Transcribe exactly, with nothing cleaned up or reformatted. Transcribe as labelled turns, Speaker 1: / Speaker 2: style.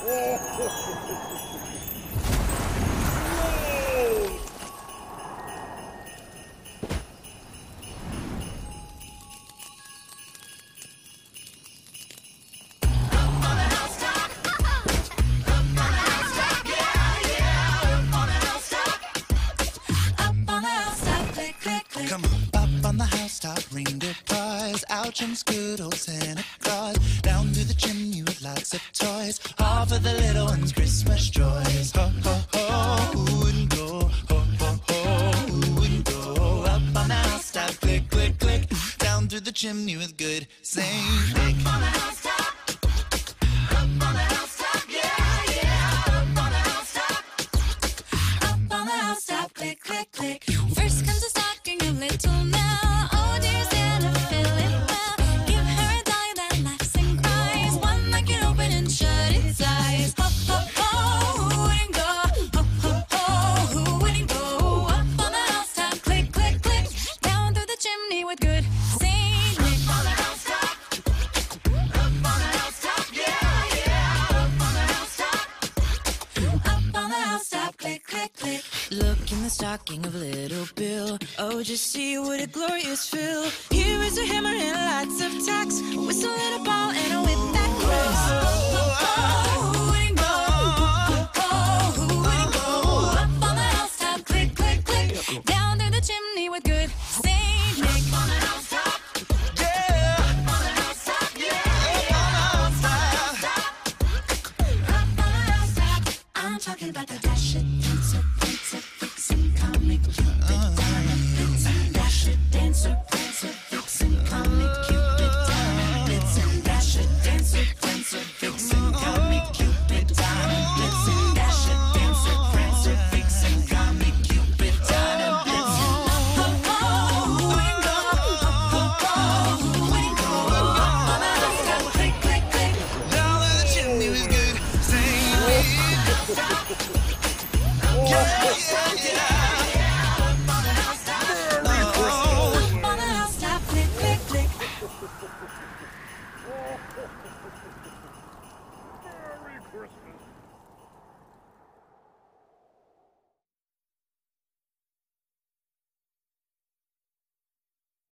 Speaker 1: Come on, up on the housetop, reindeer cars, out jumps good old Santa Claus, down through the chimney with lots of toys, all for the little ones' Christmas joys. Ho, ho, ho, who wouldn't go? Ho, ho, ho, who wouldn't go? Up on the housetop, click, click, click, down through the chimney with good Saint Nick. Up on the housetop, up on the housetop, yeah, yeah, up on the housetop, up on the housetop, click, click, click.
Speaker 2: First comes a stocking of little Nell. Oh, dear Santa, fill it well. Give her a dolly that laughs and cries, one that can open and shut its eyes. Ho, ho, ho, who wouldn't go? Ho, ho, ho, who wouldn't go? Up on the housetop, click, click, click, down through the chimney with good Saint Nick.
Speaker 1: Up on the housetop, up on the housetop, yeah, yeah, up on the housetop,
Speaker 2: Up on the housetop, click, click, click.
Speaker 3: Look in the stocking of little Bill. Oh, just see what a glorious fill. Here is a hammer and lots of tacks.